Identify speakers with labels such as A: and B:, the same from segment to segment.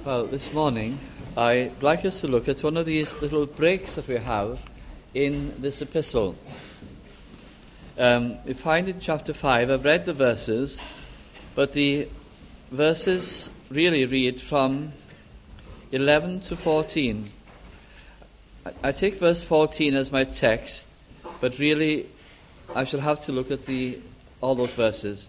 A: Well, this morning I'd like us to look at one of these little breaks that we have in this epistle. We find in chapter 5, I've read the verses, but the verses really read from 11 to 14. I take verse 14 as my text, but really I shall have to look at all those verses.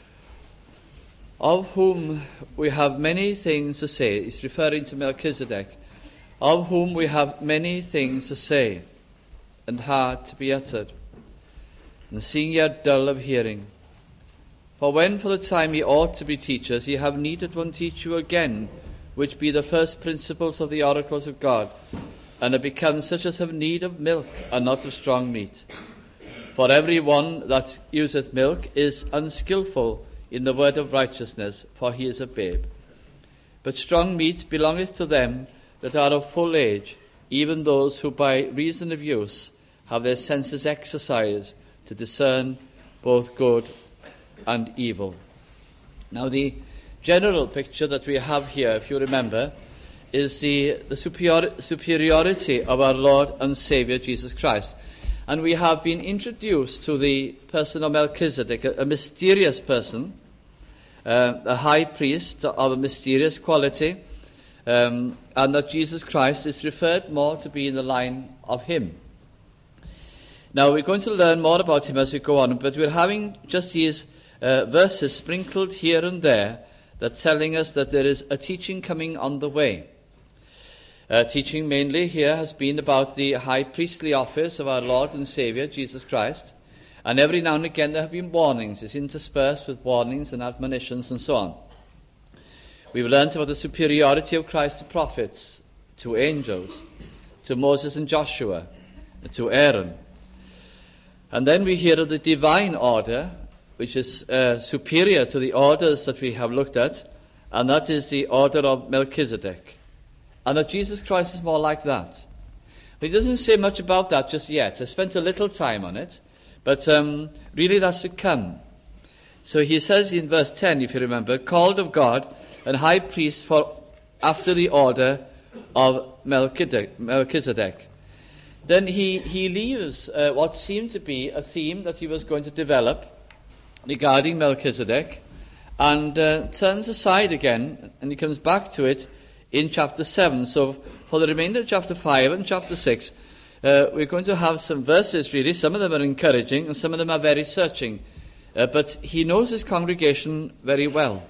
A: Of whom we have many things to say. It's referring to Melchizedek. Of whom we have many things to say, and hard to be uttered. And seeing ye are dull of hearing. For when for the time ye ought to be teachers, ye have need that one teach you again, which be the first principles of the oracles of God, and are become such as have need of milk, and not of strong meat. For every one that useth milk is unskilful in the word of righteousness, for he is a babe. But strong meat belongeth to them that are of full age, even those who by reason of use have their senses exercised to discern both good and evil. Now the general picture that we have here, if you remember, is the superiority of our Lord and Saviour Jesus Christ. And we have been introduced to the person of Melchizedek, a mysterious person, a high priest of a mysterious quality, and that Jesus Christ is referred more to be in the line of him. Now we're going to learn more about him as we go on, but we're having just these verses sprinkled here and there that telling us that there is a teaching coming on the way. Teaching mainly here has been about the high priestly office of our Lord and Saviour Jesus Christ. And every now and again there have been warnings. It's interspersed with warnings and admonitions and so on. We've learned about the superiority of Christ to prophets, to angels, to Moses and Joshua, to Aaron. And then we hear of the divine order, which is superior to the orders that we have looked at, and that is the order of Melchizedek. And that Jesus Christ is more like that. But he doesn't say much about that just yet. I spent a little time on it. But really that's to come. So he says in verse 10, if you remember, called of God and high priest for after the order of Melchizedek. Then he leaves what seemed to be a theme that he was going to develop regarding Melchizedek and turns aside again, and he comes back to it in chapter 7. So for the remainder of chapter 5 and chapter 6, we're going to have some verses, really. Some of them are encouraging and some of them are very searching. But he knows his congregation very well.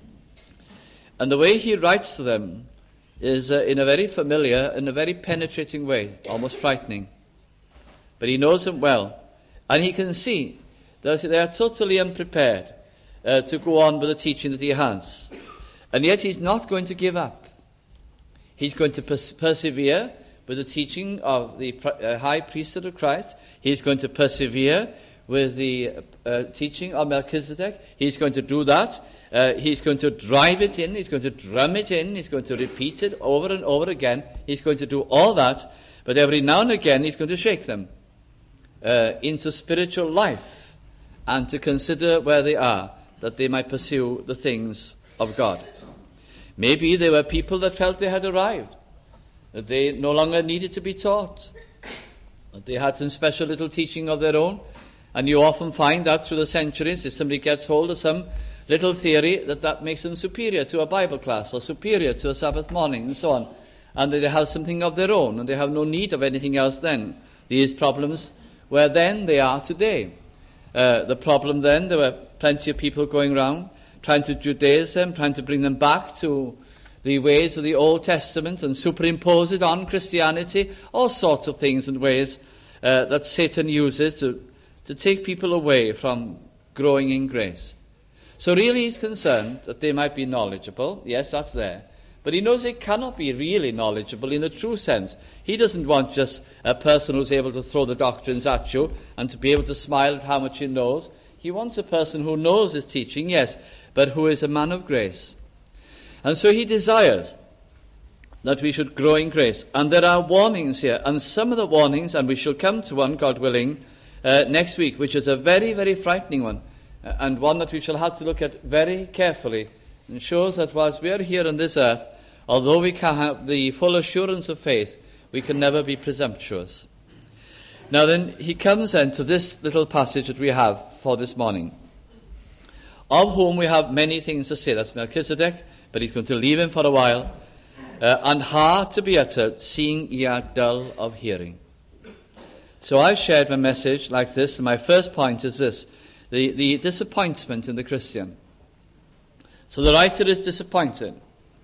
A: And the way he writes to them is in a very familiar and a very penetrating way, almost frightening. But he knows them well. And he can see that they are totally unprepared to go on with the teaching that he has. And yet he's not going to give up. He's going to persevere with the teaching of the high priesthood of Christ. He's going to persevere with the teaching of Melchizedek. He's going to do that. He's going to drive it in. He's going to drum it in. He's going to repeat it over and over again. He's going to do all that. But every now and again he's going to shake them into spiritual life and to consider where they are, that they might pursue the things of God. Maybe there were people that felt they had arrived, that they no longer needed to be taught, that they had some special little teaching of their own. And you often find that through the centuries, if somebody gets hold of some little theory, that makes them superior to a Bible class or superior to a Sabbath morning and so on. And they have something of their own and they have no need of anything else then. These problems were then, they are today. The problem then, there were plenty of people going around trying to Judaize them, trying to bring them back to the ways of the Old Testament and superimpose it on Christianity, all sorts of things and ways that Satan uses to take people away from growing in grace. So really he's concerned that they might be knowledgeable. Yes, that's there. But he knows they cannot be really knowledgeable in the true sense. He doesn't want just a person who's able to throw the doctrines at you and to be able to smile at how much he knows. He wants a person who knows his teaching, yes, but who is a man of grace. And so he desires that we should grow in grace. And there are warnings here. And some of the warnings, and we shall come to one, God willing, next week, which is a very, very frightening one. And one that we shall have to look at very carefully. And shows that whilst we are here on this earth, Although we can have the full assurance of faith, we can never be presumptuous. Now then, he comes then to this little passage that we have for this morning. Of whom we have many things to say. That's Melchizedek, but he's going to leave him for a while. And hard to be uttered, seeing ye are dull of hearing. So I've shared my message like this, and my first point is this, the disappointment in the Christian. So the writer is disappointed.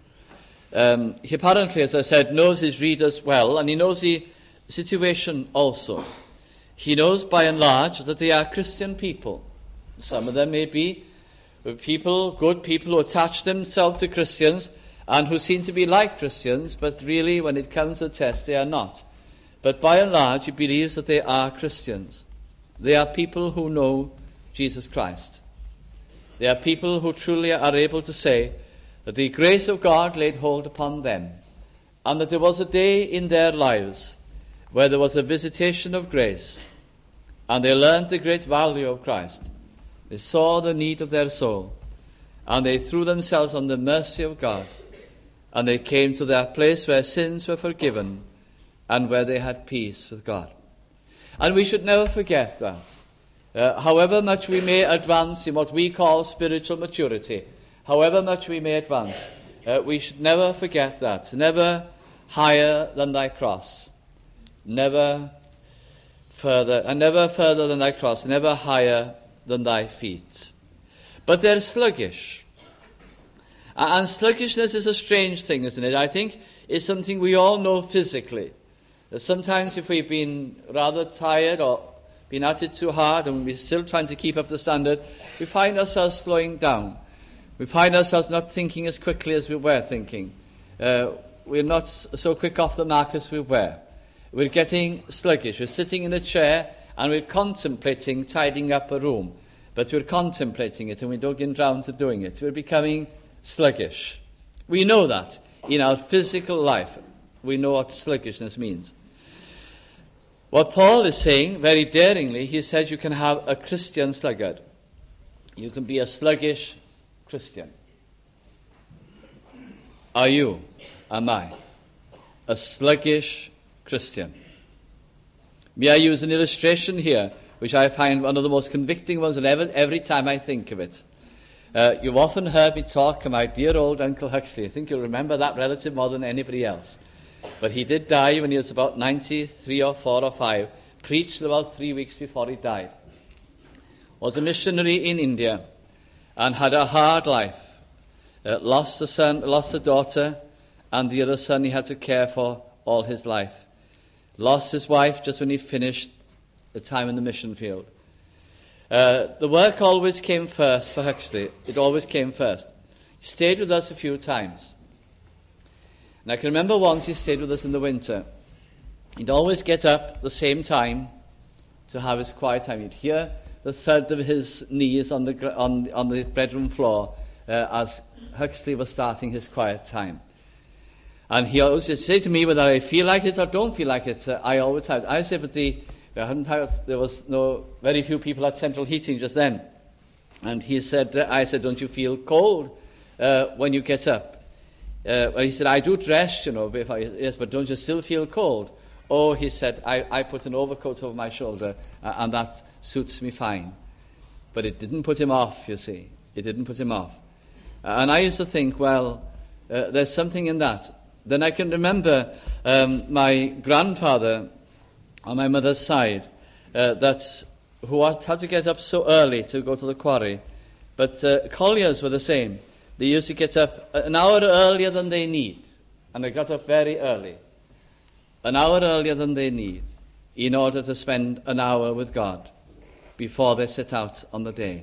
A: He apparently, as I said, knows his readers well, and he knows the situation also. He knows by and large that they are Christian people. Some of them may be people, good people who attach themselves to Christians and who seem to be like Christians, but really when it comes to the test they are not. But by and large he believes that they are Christians. They are people who know Jesus Christ. They are people who truly are able to say that the grace of God laid hold upon them, and that there was a day in their lives where there was a visitation of grace, and they learned the great value of Christ. They saw the need of their soul, and they threw themselves on the mercy of God, and they came to that place where sins were forgiven and where they had peace with God. And we should never forget that. However much we may advance in what we call spiritual maturity, however much we may advance, we should never forget that. Never higher than thy cross. Never further than thy cross, never higher than thy feet. But they're sluggish. And sluggishness is a strange thing, isn't it? I think it's something we all know physically. That sometimes if we've been rather tired or been at it too hard and we're still trying to keep up the standard, we find ourselves slowing down. We find ourselves not thinking as quickly as we were thinking. We're not so quick off the mark as we were. We're getting sluggish. We're sitting in a chair and we're contemplating tidying up a room. But we're contemplating it and we don't get round to doing it. We're becoming sluggish. We know that in our physical life. We know what sluggishness means. What Paul is saying, very daringly, he said you can have a Christian sluggard. You can be a sluggish Christian. Are you, am I, a sluggish Christian? May I use an illustration here, which I find one of the most convicting ones every time I think of it. You've often heard me talk of my dear old Uncle Huxley. I think you'll remember that relative more than anybody else. But he did die when he was about 93 or 4 or 5, preached about 3 weeks before he died. Was a missionary in India and had a hard life. Lost a son, lost a daughter, and the other son he had to care for all his life. Lost his wife just when he finished the time in the mission field. The work always came first for Huxley. It always came first. He stayed with us a few times. And I can remember once he stayed with us in the winter. He'd always get up the same time to have his quiet time. You'd hear the thud of his knees on the bedroom floor as Huxley was starting his quiet time. And he always would say to me whether I feel like it or don't feel like it. I always had. I said, but there was very few people had central heating just then. And he said, I said, don't you feel cold when you get up? Well, he said, I do dress, yes, but don't you still feel cold? Oh, he said, I put an overcoat over my shoulder, and that suits me fine. But it didn't put him off, you see. It didn't put him off. And I used to think, well, there's something in that. Then I can remember my grandfather on my mother's side, who had to get up so early to go to the quarry. But colliers were the same. They used to get up an hour earlier than they need. And they got up very early. An hour earlier than they need in order to spend an hour with God before they set out on the day.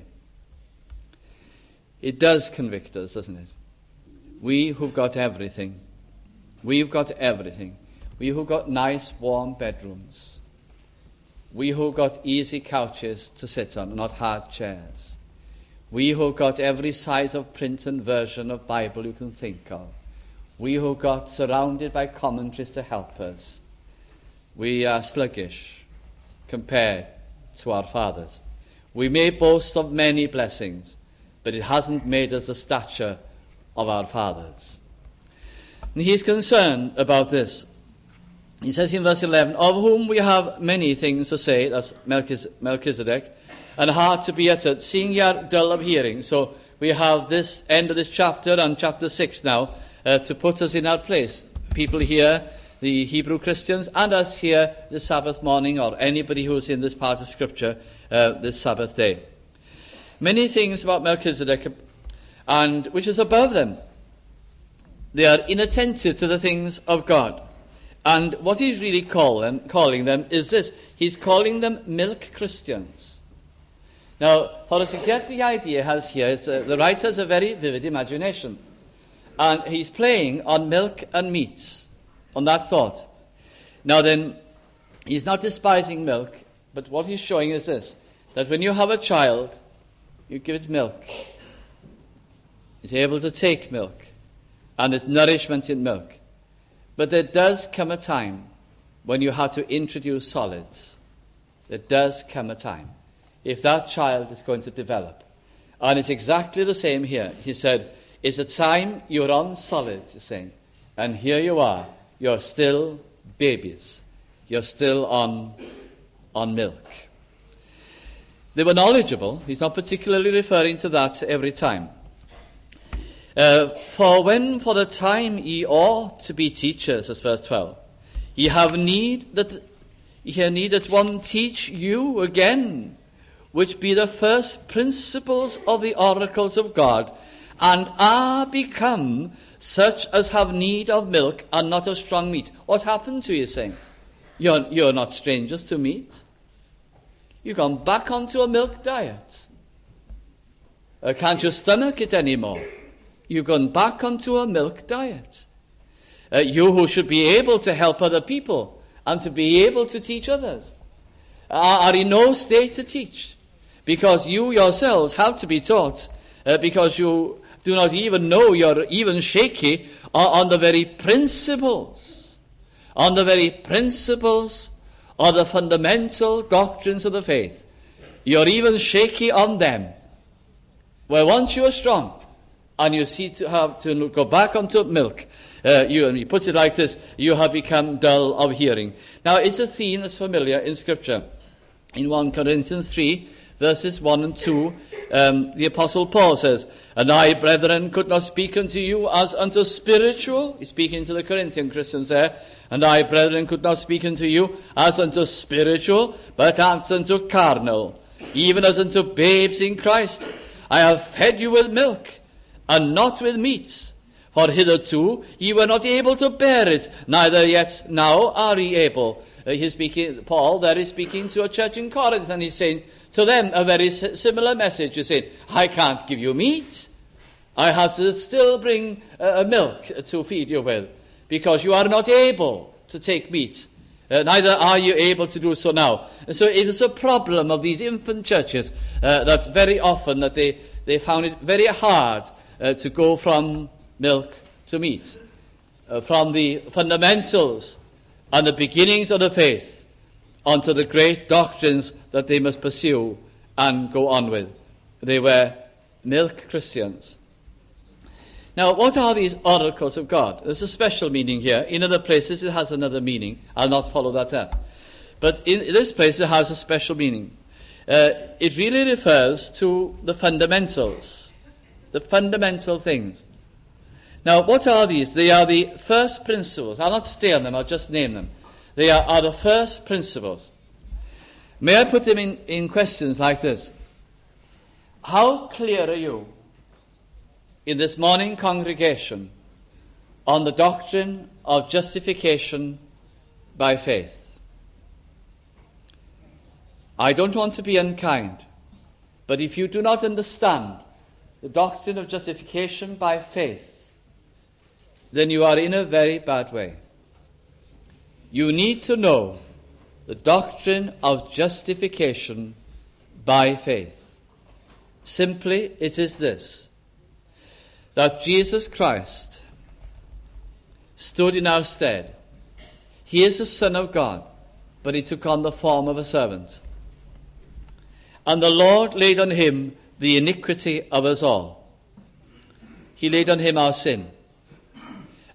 A: It does convict us, doesn't it? We who've got everything. We've got everything. We who've got nice, warm bedrooms. We who've got easy couches to sit on, not hard chairs. We who've got every size of print and version of Bible you can think of. We who've got surrounded by commentaries to help us. We are sluggish compared to our fathers. We may boast of many blessings, but it hasn't made us the stature of our fathers. And he is concerned about this. He says in verse 11, of whom we have many things to say, that's Melchizedek, and hard to be uttered, seeing ye are dull of hearing. So we have this end of this chapter and chapter 6 now to put us in our place. People here, the Hebrew Christians, and us here this Sabbath morning, or anybody who's in this part of Scripture this Sabbath day. Many things about Melchizedek, and which is above them. They are inattentive to the things of God. And what he's really calling them is this. He's calling them milk Christians. Now, for us to get the idea has here, the writer has a very vivid imagination. And he's playing on milk and meats, on that thought. Now then, he's not despising milk, but what he's showing is this, that when you have a child, you give it milk. It's able to take milk, and there's nourishment in milk. But there does come a time when you have to introduce solids. There does come a time, if that child is going to develop. And it's exactly the same here. He said, it's a time you're on solids, he's saying. And here you are. You're still babies. You're still on milk. They were knowledgeable. He's not particularly referring to that every time. For when for the time ye ought to be teachers, as verse 12, ye have need that one teach you again, which be the first principles of the oracles of God, and are become such as have need of milk and not of strong meat. What's happened to you, saying? You're not strangers to meat. You've gone back onto a milk diet. Can't you stomach it anymore? You've gone back onto a milk diet. You who should be able to help other people and to be able to teach others are in no state to teach, because you yourselves have to be taught, because you do not even know, you're even shaky on the very principles, of the fundamental doctrines of the faith. You're even shaky on them. Well, once you are strong, and you see to have to go back onto milk, you put it like this, you have become dull of hearing. Now, it's a theme that's familiar in Scripture. In 1 Corinthians 3, verses 1 and 2, the Apostle Paul says, and I, brethren, could not speak unto you as unto spiritual. He's speaking to the Corinthian Christians there. And I, brethren, could not speak unto you as unto spiritual, but as unto carnal, even as unto babes in Christ. I have fed you with milk, and not with meat. For hitherto ye were not able to bear it, neither yet now are ye able. Paul there is speaking to a church in Corinth, and he's saying to them a very similar message. He's saying, I can't give you meat. I have to still bring milk to feed you with, because you are not able to take meat. Neither are you able to do so now. And so it is a problem of these infant churches that very often that they found it very hard to go from milk to meat, from the fundamentals and the beginnings of the faith onto the great doctrines that they must pursue and go on with. They were milk Christians. Now, what are these oracles of God? There's a special meaning here. In other places it has another meaning. I'll not follow that up. But in this place it has a special meaning. It really refers to the fundamentals, the fundamental things. Now, what are these? They are the first principles. I'll not stay on them, I'll just name them. They are the first principles. May I put them in questions like this? How clear are you in this morning congregation on the doctrine of justification by faith? I don't want to be unkind, but if you do not understand the doctrine of justification by faith, then you are in a very bad way. You need to know the doctrine of justification by faith. Simply, it is this: that Jesus Christ stood in our stead. He is the Son of God, but he took on the form of a servant. And the Lord laid on him the iniquity of us all. He laid on him our sin.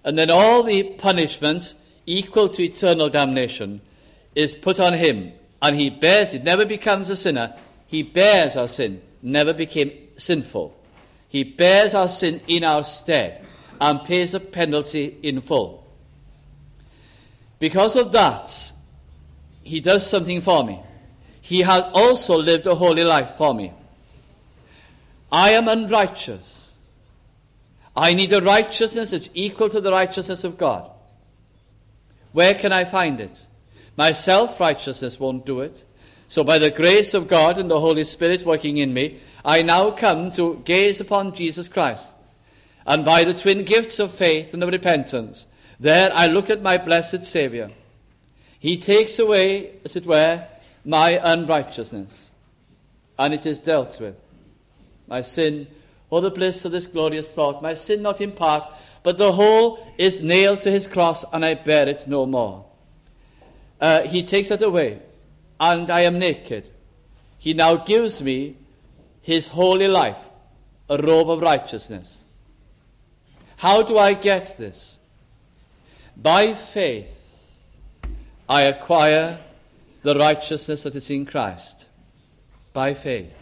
A: And then all the punishment equal to eternal damnation is put on him. And he bears it, never becomes a sinner. He bears our sin, never became sinful. He bears our sin in our stead and pays a penalty in full. Because of that, he does something for me. He has also lived a holy life for me. I am unrighteous. I need a righteousness that's equal to the righteousness of God. Where can I find it? My self-righteousness won't do it. So by the grace of God and the Holy Spirit working in me, I now come to gaze upon Jesus Christ. And by the twin gifts of faith and of repentance, there I look at my blessed Saviour. He takes away, as it were, my unrighteousness, and it is dealt with. My sin, oh the bliss of this glorious thought, my sin not in part, but the whole is nailed to his cross, and I bear it no more. He takes that away, and I am naked. He now gives me his holy life, a robe of righteousness. How do I get this? By faith, I acquire the righteousness that is in Christ. By faith.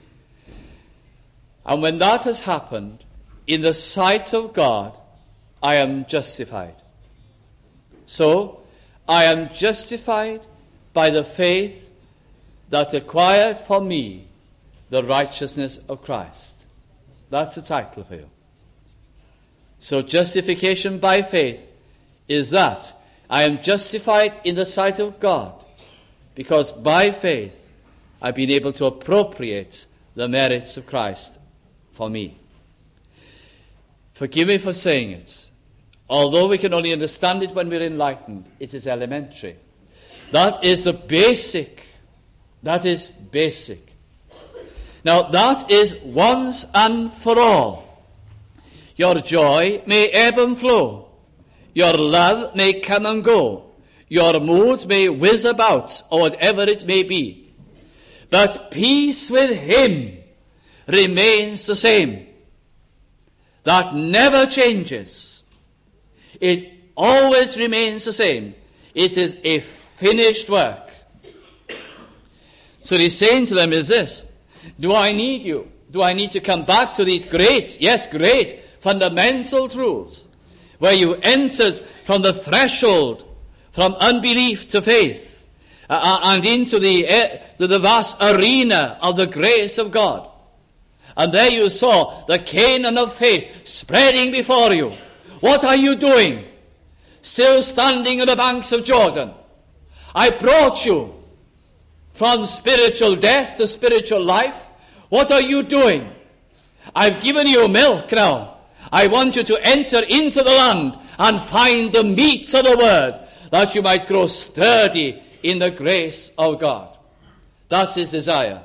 A: And when that has happened, in the sight of God, I am justified. So, I am justified by the faith that acquired for me the righteousness of Christ. That's the title for you. So justification by faith is that I am justified in the sight of God because by faith I've been able to appropriate the merits of Christ for me. Forgive me for saying it. Although we can only understand it when we're enlightened, it is elementary. That is the basic. That is basic. Now, that is once and for all. Your joy may ebb and flow. Your love may come and go. Your moods may whiz about, or whatever it may be. But peace with him remains the same. That never changes. It always remains the same. It is a finished work. So what he's saying to them is this: do I need you? Do I need to come back to these great fundamental truths where you entered from the threshold, from unbelief to faith, and into the vast arena of the grace of God? And there you saw the Canaan of faith spreading before you. What are you doing? Still standing on the banks of Jordan. I brought you from spiritual death to spiritual life. What are you doing? I've given you milk now. I want you to enter into the land and find the meat of the word, that you might grow sturdy in the grace of God. That's his desire.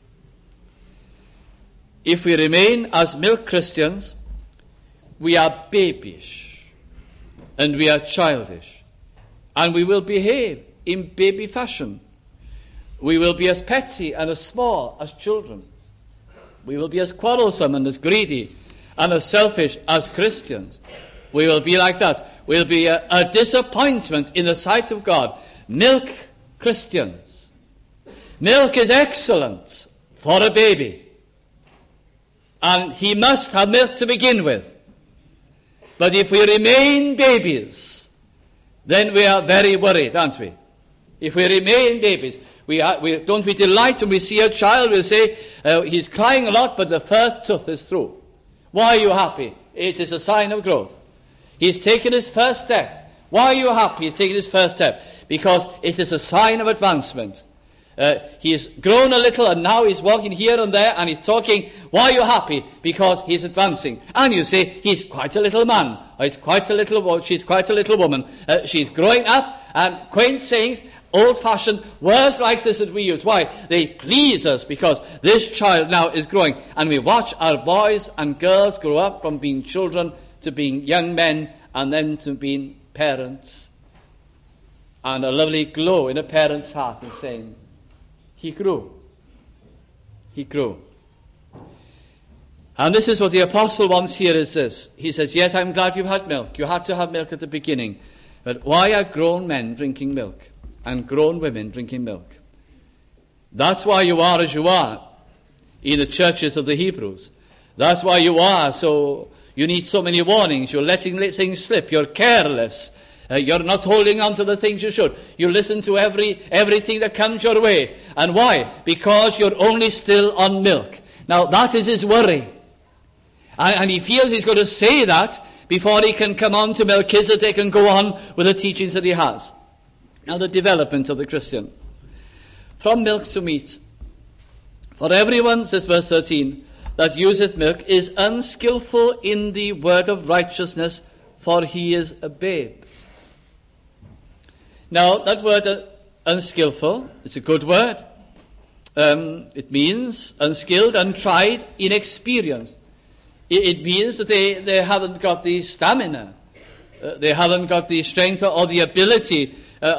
A: If we remain as milk Christians, we are babyish and we are childish, and we will behave in baby fashion. We will be as petty and as small as children. We will be as quarrelsome and as greedy and as selfish as Christians. We will be like that. We'll be a disappointment in the sight of God. Milk Christians. Milk is excellent for a baby, and he must have milk to begin with. But if we remain babies, then we are very worried, aren't we? If we remain babies, don't we delight when we see a child? We'll say, he's crying a lot, but the first tooth is through. Why are you happy? It is a sign of growth. He's taken his first step. Why are you happy? He's taken his first step. Because it is a sign of advancement. He has grown a little, and now he's walking here and there, and he's talking. Why are you happy? Because he's advancing. And you say, he's quite a little man, or she's quite a little woman. She's growing up, and quaint sayings, old-fashioned words like this that we use. Why? They please us, because this child now is growing. And we watch our boys and girls grow up from being children to being young men, and then to being parents. And a lovely glow in a parent's heart is saying, he grew. He grew. And this is what the apostle wants here is this. He says, yes, I'm glad you've had milk. You had to have milk at the beginning. But why are grown men drinking milk and grown women drinking milk? That's why you are as you are in the churches of the Hebrews. That's why you are so, you need so many warnings. You're letting things slip. You're careless. You're not holding on to the things you should. You listen to everything that comes your way. And why? Because you're only still on milk. Now, that is his worry. And he feels he's going to say that before he can come on to Melchizedek and go on with the teachings that he has. Now, the development of the Christian. From milk to meat. For everyone, says verse 13, that useth milk is unskillful in the word of righteousness, for he is a babe. Now, that word unskillful, it's a good word. It means unskilled, untried, inexperienced. It means that they haven't got the stamina. They haven't got the strength or the ability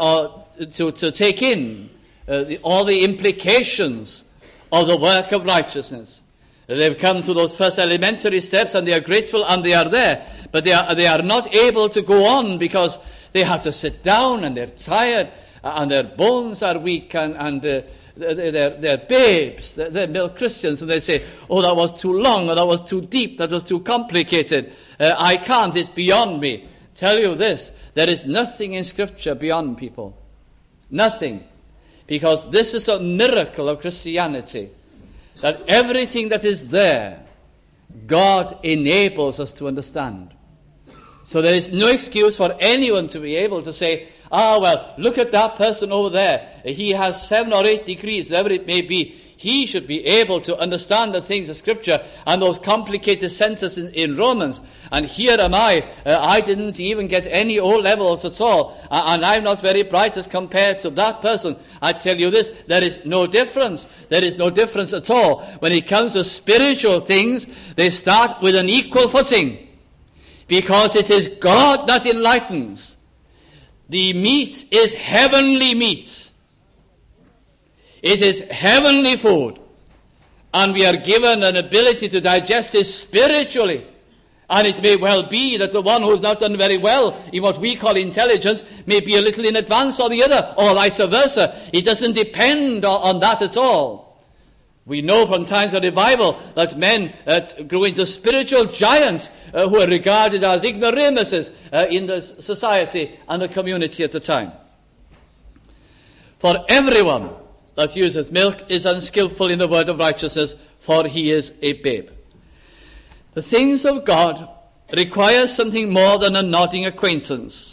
A: to take in all the implications of the work of righteousness. They've come to those first elementary steps and they are grateful and they are there. But they are not able to go on because they have to sit down and they're tired and their bones are weak and they're babes, they're milk Christians, and they say, oh, that was too long, or that was too deep, that was too complicated. I can't, it's beyond me. Tell you this, there is nothing in Scripture beyond people. Nothing. Because this is a miracle of Christianity, that everything that is there, God enables us to understand. So there is no excuse for anyone to be able to say, well, look at that person over there. He has 7 or 8 degrees, whatever it may be. He should be able to understand the things of Scripture and those complicated sentences in Romans. And here am I didn't even get any O levels at all. And I'm not very bright as compared to that person. I tell you this, there is no difference. There is no difference at all. When it comes to spiritual things, they start with an equal footing. Because it is God that enlightens. The meat is heavenly meat. It is heavenly food. And we are given an ability to digest it spiritually. And it may well be that the one who has not done very well in what we call intelligence may be a little in advance or the other, or vice versa. It doesn't depend on that at all. We know from times of revival that men grew into spiritual giants who are regarded as ignoramuses in the society and the community at the time. For everyone that useth milk is unskillful in the word of righteousness, for he is a babe. The things of God require something more than a nodding acquaintance.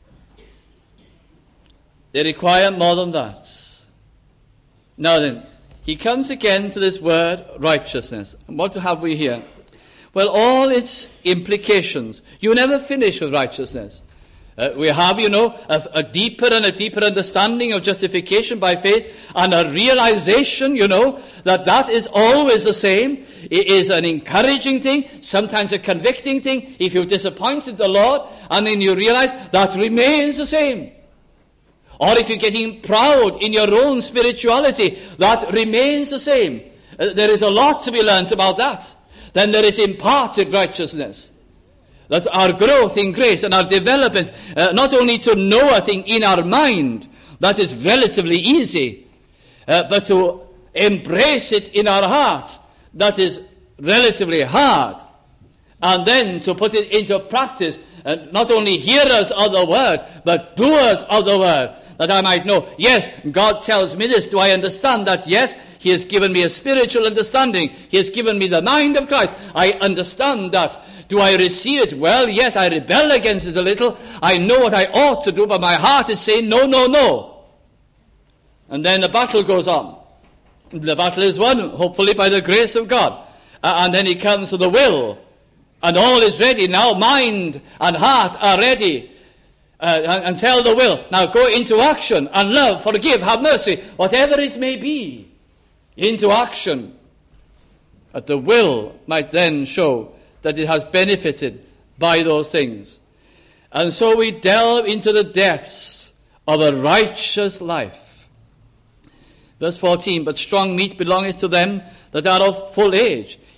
A: They require more than that. Now then, he comes again to this word righteousness. And what have we here? Well, all its implications. You never finish with righteousness. We have, a deeper and a deeper understanding of justification by faith and a realization, that is always the same. It is an encouraging thing, sometimes a convicting thing. If you've disappointed the Lord and then you realize that remains the same. Or if you're getting proud in your own spirituality, that remains the same. There is a lot to be learnt about that. Then there is imparted righteousness. That our growth in grace and our development, not only to know a thing in our mind, that is relatively easy, but to embrace it in our heart, that is relatively hard. And then to put it into practice, not only hearers of the word, but doers of the word. That I might know, yes, God tells me this. Do I understand that? Yes, He has given me a spiritual understanding. He has given me the mind of Christ. I understand that. Do I receive it? Well, yes, I rebel against it a little. I know what I ought to do, but my heart is saying, no, no, no. And then the battle goes on. The battle is won, hopefully by the grace of God. And then it comes to the will. And all is ready. Now mind and heart are ready. And tell the will, now go into action and love, forgive, have mercy, whatever it may be, into action. That the will might then show that it has benefited by those things. And so we delve into the depths of a righteous life. Verse 14, but strong meat belongeth to them that are of full age,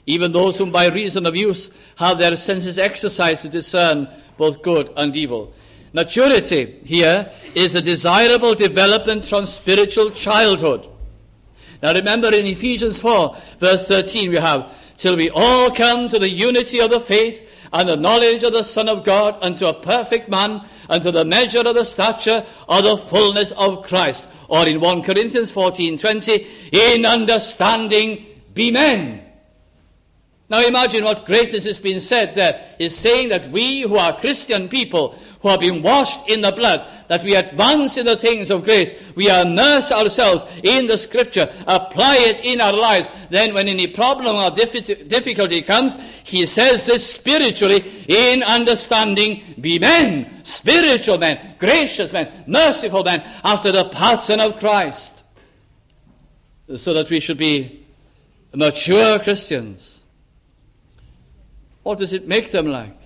A: even those whom by reason of use have their senses exercised to discern both good and evil. Maturity here is a desirable development from spiritual childhood. Now remember in Ephesians 4, verse 13, we have, till we all come to the unity of the faith and the knowledge of the Son of God, unto a perfect man, unto the measure of the stature of the fullness of Christ. Or in 1 Corinthians 14:20, in understanding be men. Now imagine what greatness is being said there. Is saying that we who are Christian people, who have been washed in the blood, that we advance in the things of grace, we immerse ourselves in the Scripture, apply it in our lives. Then when any problem or difficulty comes, he says this spiritually, in understanding be men, spiritual men, gracious men, merciful men, after the pattern of Christ, so that we should be mature Christians. What does it make them like?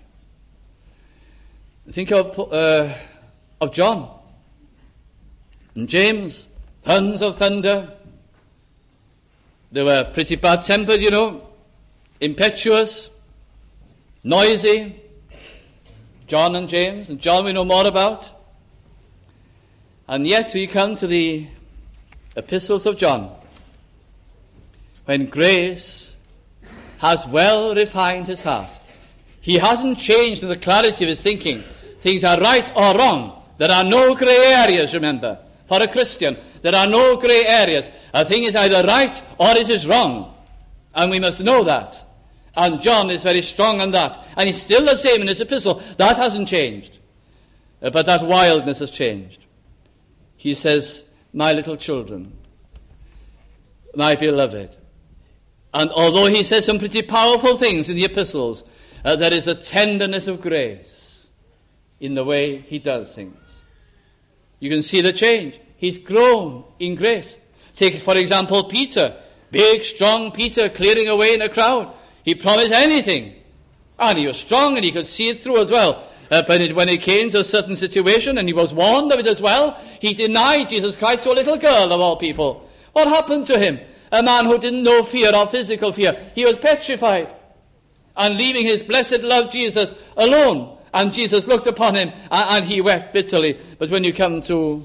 A: Think of John and James, tons of thunder. They were pretty bad-tempered, impetuous, noisy. John and James, and John we know more about. And yet we come to the epistles of John, when grace has well refined his heart. He hasn't changed in the clarity of his thinking. Things are right or wrong. There are no grey areas, remember. For a Christian, there are no grey areas. A thing is either right or it is wrong. And we must know that. And John is very strong on that. And he's still the same in his epistle. That hasn't changed. But that wildness has changed. He says, my little children, my beloved. And although he says some pretty powerful things in the epistles, there is a tenderness of grace in the way he does things. You can see the change. He's grown in grace. Take, for example, Peter. Big, strong Peter clearing away in a crowd. He promised anything. And he was strong and he could see it through as well. But when it came to a certain situation, and he was warned of it as well, he denied Jesus Christ to a little girl of all people. What happened to him? A man who didn't know fear or physical fear. He was petrified and leaving his blessed love Jesus alone. And Jesus looked upon him and he wept bitterly. But when you come to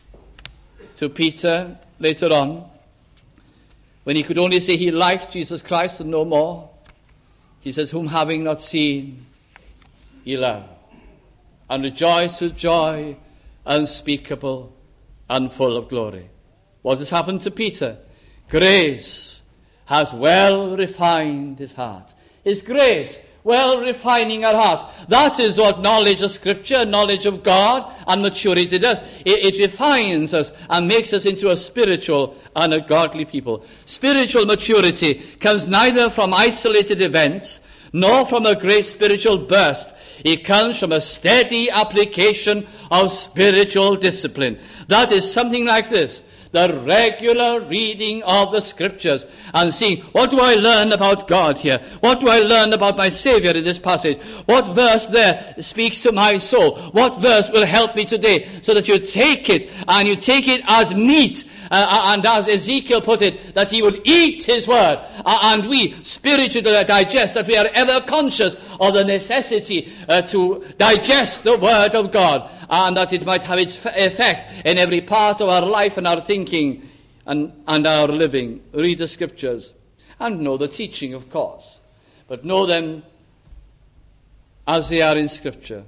A: Peter later on, when he could only say he liked Jesus Christ and no more, he says, whom having not seen, he loved, and rejoiced with joy unspeakable and full of glory. What has happened to Peter? Grace has well refined his heart. His grace well refining our heart. That is what knowledge of Scripture, knowledge of God, and maturity does. It refines us and makes us into a spiritual and a godly people. Spiritual maturity comes neither from isolated events nor from a great spiritual burst. It comes from a steady application of spiritual discipline. That is something like this: the regular reading of the Scriptures and seeing, what do I learn about God here? What do I learn about my Savior in this passage? What verse there speaks to my soul? What verse will help me today? So that you take it, and you take it as meat, and as Ezekiel put it, that he will eat his word, and we spiritually digest, that we are ever conscious of the necessity to digest the word of God, and that it might have its effect in every part of our life and our thinking and our living. Read the Scriptures and know the teaching, of course, but know them as they are in Scripture.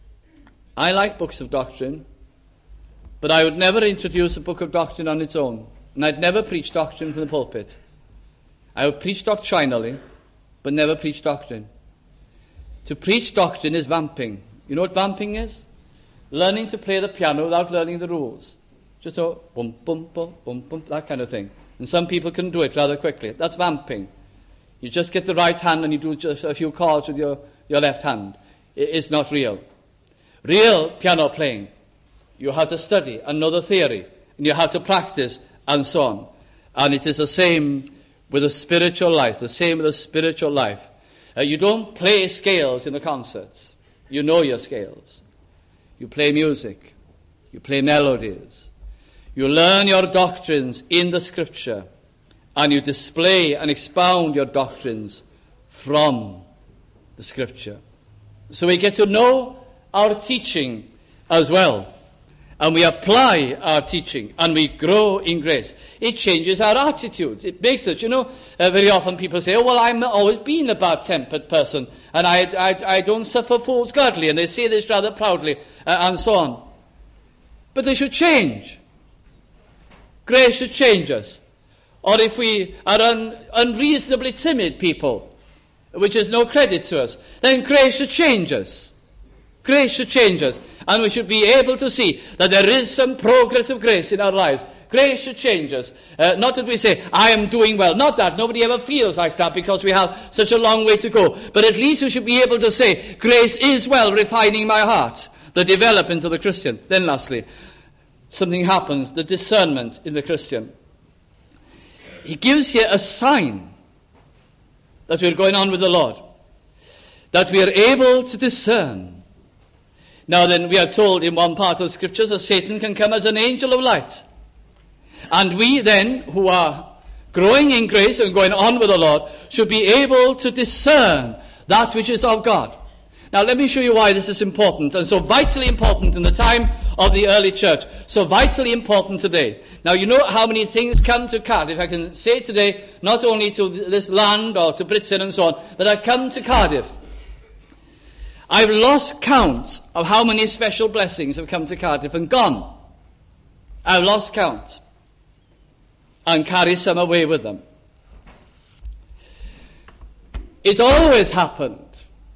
A: I like books of doctrine, but I would never introduce a book of doctrine on its own, and I'd never preach doctrine from the pulpit. I would preach doctrinally, but never preach doctrine. To preach doctrine is vamping. You know what vamping is? Learning to play the piano without learning the rules. Just a bum, bum, bum, bum, bum, that kind of thing. And some people can do it rather quickly. That's vamping. You just get the right hand and you do just a few chords with your left hand. It's not real. Real piano playing, you have to study and know the theory, and you have to practice, and so on. And it is the same with a spiritual life, the same with a spiritual life. You don't play scales in a concert. You know your scales. You play music. You play melodies. You learn your doctrines in the Scripture, and you display and expound your doctrines from the Scripture. So we get to know our teaching as well. And we apply our teaching and we grow in grace. It changes our attitude. It makes us, very often people say, oh, well, I'm always been a bad-tempered person and I don't suffer fools gladly. And they say this rather proudly and so on. But they should change. Grace should change us. Or if we are unreasonably timid people, which is no credit to us, then grace should change us. Grace should change us. And we should be able to see that there is some progress of grace in our lives. Grace should change us. Not that we say, I am doing well. Not that. Nobody ever feels like that because we have such a long way to go. But at least we should be able to say, grace is well refining my heart. The development into the Christian. Then lastly, something happens, the discernment in the Christian. He gives here a sign that we're going on with the Lord. That we are able to discern. Now then, we are told in one part of the Scriptures that Satan can come as an angel of light. And we then, who are growing in grace and going on with the Lord, should be able to discern that which is of God. Now let me show you why this is important, and so vitally important in the time of the early church. So vitally important today. Now you know how many things come to Cardiff. I can say today, not only to this land or to Britain and so on, but I come to Cardiff. I've lost count of how many special blessings have come to Cardiff and gone. I've lost count. And carry some away with them. It always happened.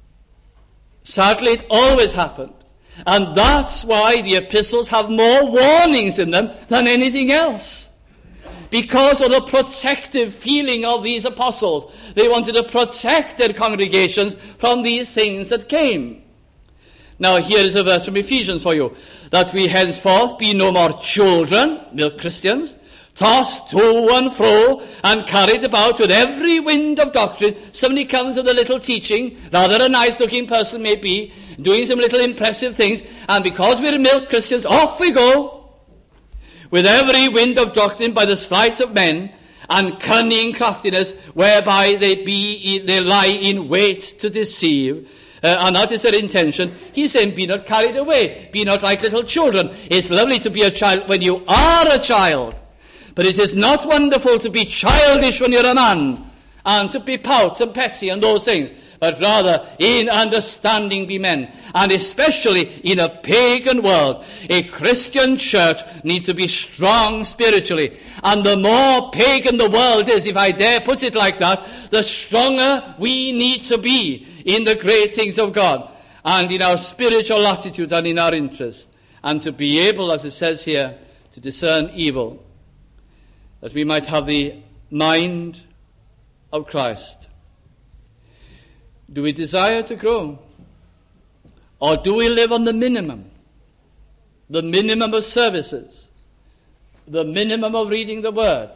A: Sadly, it always happened. And that's why the epistles have more warnings in them than anything else. Because of the protective feeling of these apostles. They wanted to protect their congregations from these things that came. Now here is a verse from Ephesians for you. That we henceforth be no more children, milk Christians, tossed to and fro and carried about with every wind of doctrine. Somebody comes with a little teaching, rather a nice looking person may be, doing some little impressive things, and because we're milk Christians, off we go. With every wind of doctrine by the sleight of men, and cunning craftiness, whereby they lie in wait to deceive. And that is their intention. He's saying, be not carried away. Be not like little children. It's lovely to be a child when you are a child. But it is not wonderful to be childish when you're a man, and to be pout and petty and those things. But rather, in understanding be men. And especially in a pagan world, a Christian church needs to be strong spiritually. And the more pagan the world is, if I dare put it like that, the stronger we need to be in the great things of God, and in our spiritual attitude and in our interest. And to be able, as it says here, to discern evil, that we might have the mind of Christ. Do we desire to grow? Or do we live on the minimum? The minimum of services. The minimum of reading the Word.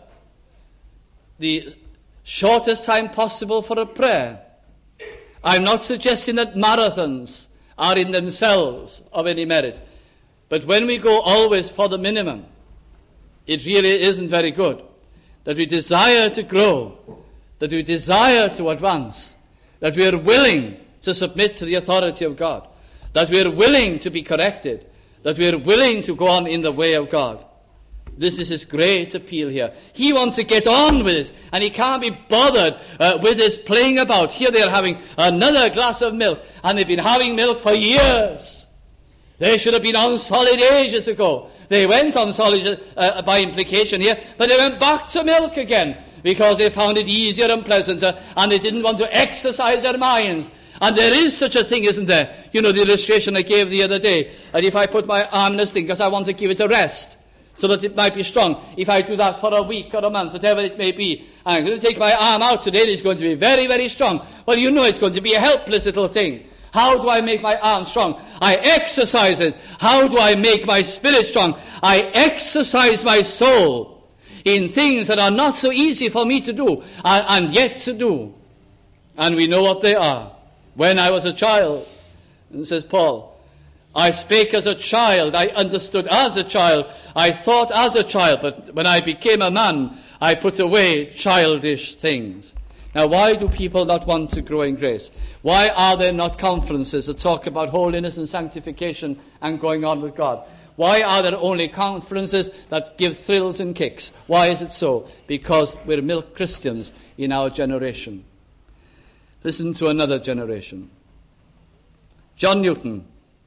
A: The shortest time possible for a prayer. I'm not suggesting that marathons are in themselves of any merit. But when we go always for the minimum, it really isn't very good. That we desire to grow. That we desire to advance. That we are willing to submit to the authority of God. That we are willing to be corrected. That we are willing to go on in the way of God. This is his great appeal here. He wants to get on with it, and he can't be bothered with this playing about. Here they are having another glass of milk, and they've been having milk for years. They should have been on solid ages ago. They went on solid by implication here, but they went back to milk again, because they found it easier and pleasanter, and they didn't want to exercise their minds. And there is such a thing, isn't there? You know, the illustration I gave the other day, that if I put my arm in this thing, because I want to give it a rest, so that it might be strong, if I do that for a week or a month, whatever it may be, I'm going to take my arm out today, it's going to be very, very strong. Well, you know it's going to be a helpless little thing. How do I make my arm strong? I exercise it. How do I make my spirit strong? I exercise my soul in things that are not so easy for me to do, and yet to do. And we know what they are. When I was a child, and says Paul, I spake as a child, I understood as a child, I thought as a child, but when I became a man, I put away childish things. Now, why do people not want to grow in grace? Why are there not conferences that talk about holiness and sanctification and going on with God? Why are there only conferences that give thrills and kicks? Why is it so? Because we're milk Christians in our generation. Listen to another generation. John Newton.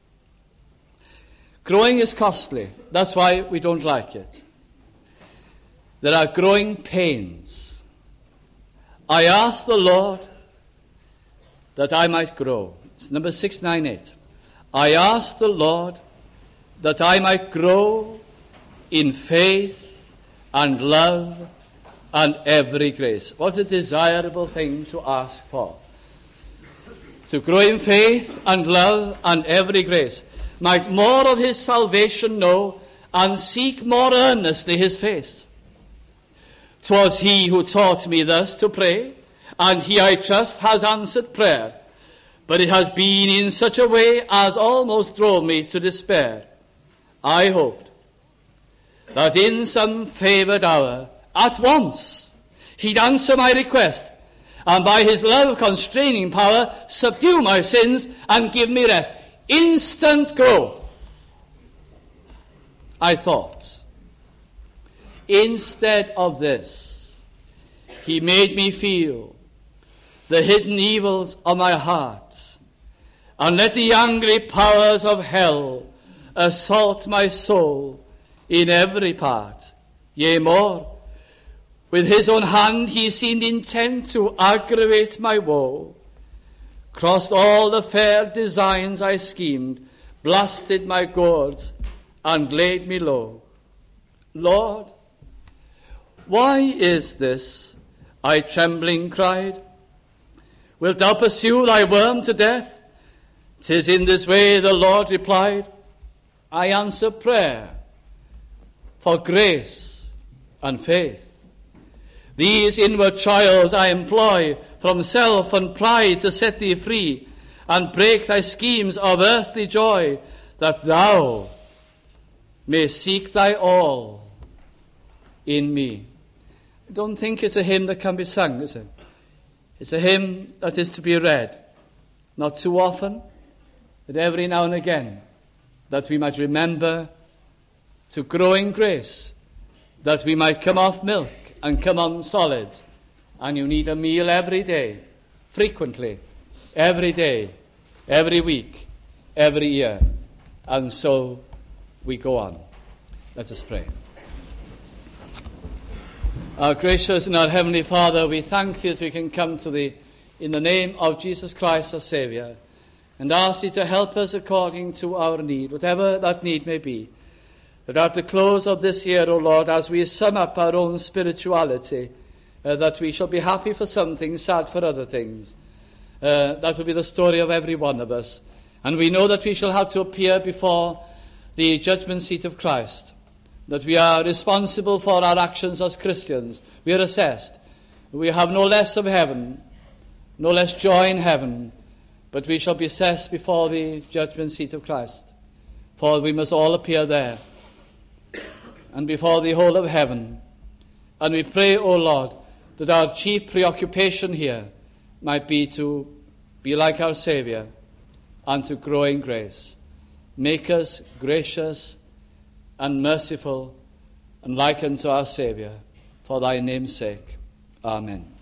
A: Growing is costly. That's why we don't like it. There are growing pains. I asked the Lord that I might grow. It's number 698. I asked the Lord that I might grow in faith and love and every grace. What a desirable thing to ask for. To grow in faith and love and every grace. Might more of his salvation know and seek more earnestly his face. 'Twas he who taught me thus to pray, and he, I trust, has answered prayer. But it has been in such a way as almost drove me to despair. I hoped that in some favoured hour, at once, he'd answer my request, and by his love constraining power, subdue my sins and give me rest. Instant growth, I thought. Instead of this, he made me feel the hidden evils of my heart, and let the angry powers of hell assault my soul in every part. Yea, more, with his own hand he seemed intent to aggravate my woe, crossed all the fair designs I schemed, blasted my gourds, and laid me low. Lord, why is this? I trembling cried. Wilt thou pursue thy worm to death? 'Tis in this way, the Lord replied. I answer prayer for grace and faith. These inward trials I employ from self and pride to set thee free and break thy schemes of earthly joy, that thou may seek thy all in me. I don't think it's a hymn that can be sung, is it? It's a hymn that is to be read, not too often, but every now and again, that we might remember to grow in grace, that we might come off milk and come on solids. And you need a meal every day, frequently, every day, every week, every year. And so we go on. Let us pray. Our gracious and our heavenly Father, we thank thee that we can come to thee in the name of Jesus Christ, our Saviour, and ask thee to help us according to our need, whatever that need may be. That at the close of this year, O Lord, as we sum up our own spirituality, that we shall be happy for some things, sad for other things. That will be the story of every one of us. And we know that we shall have to appear before the judgment seat of Christ, that we are responsible for our actions as Christians. We are assessed. We have no less of heaven, no less joy in heaven, but we shall be assessed before the judgment seat of Christ. For we must all appear there, and before the whole of heaven. And we pray, O Lord, that our chief preoccupation here might be to be like our Saviour and to grow in grace. Make us gracious and merciful and like unto our Saviour, for thy name's sake. Amen.